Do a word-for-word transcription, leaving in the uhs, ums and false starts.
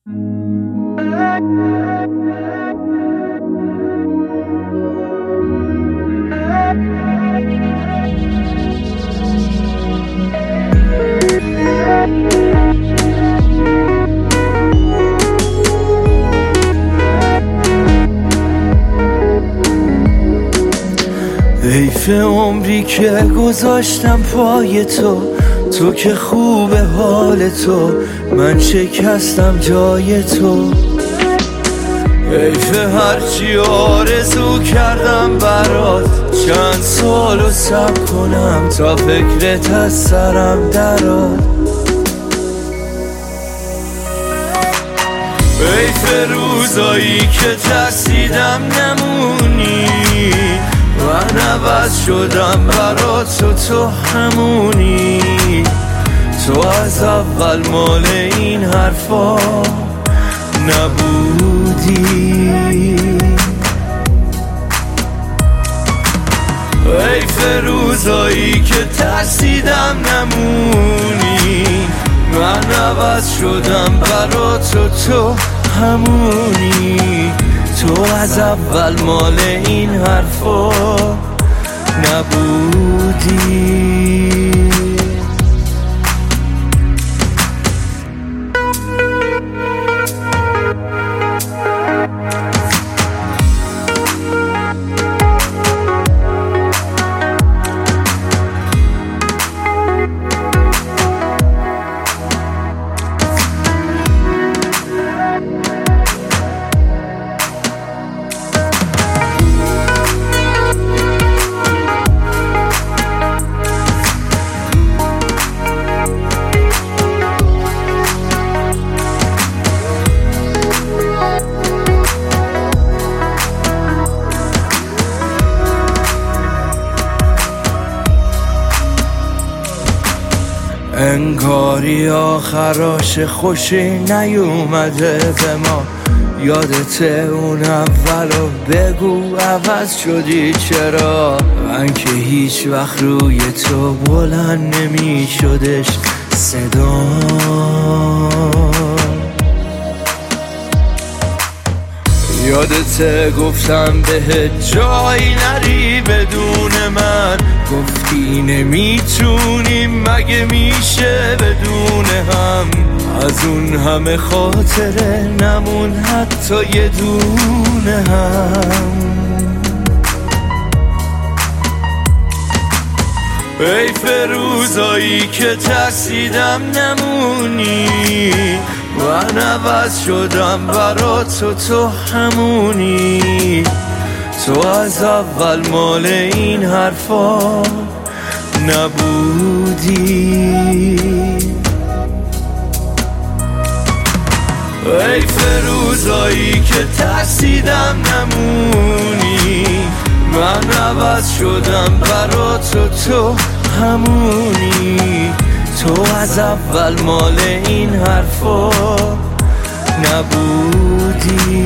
حیف عمری که گذاشتم پای تو، تو که خوبه حال تو، من شکستم جای تو. حیف هرچی آرزو کردم برات، چند سالو صبر کنم تا فکرت از سرم درات. حیف روزایی که ترسیدم نمونی، من عوض شدم برات و تو همونی. تو از اول مال این حرفا نبودی. حیف روزایی که ترسیدم نمونی، من عوض شدم برات و تو همونی. تو از اول مال این حرفا نبودی. انگاری آخراش خوشی نیومده به ما. یادته اون اولو بگو عوض شدی چرا؟ من که هیچ وقت روی تو بلند نمی شدش صدا. یادته گفتم بهت جایی نری بدون من، گفتی نمیتونیم مگه میشه بدون هم. از اون همه خاطره نمون حتی یه دونه هم. حیف روزایی که ترسیدم نمونی، من عوض شدم برات و تو همونی. تو از اول مال این حرفا نبودی. حیف روزایی که ترسیدم نمونی، من عوض شدم برات و تو همونی. تو از اول مال این حرفا نبودی.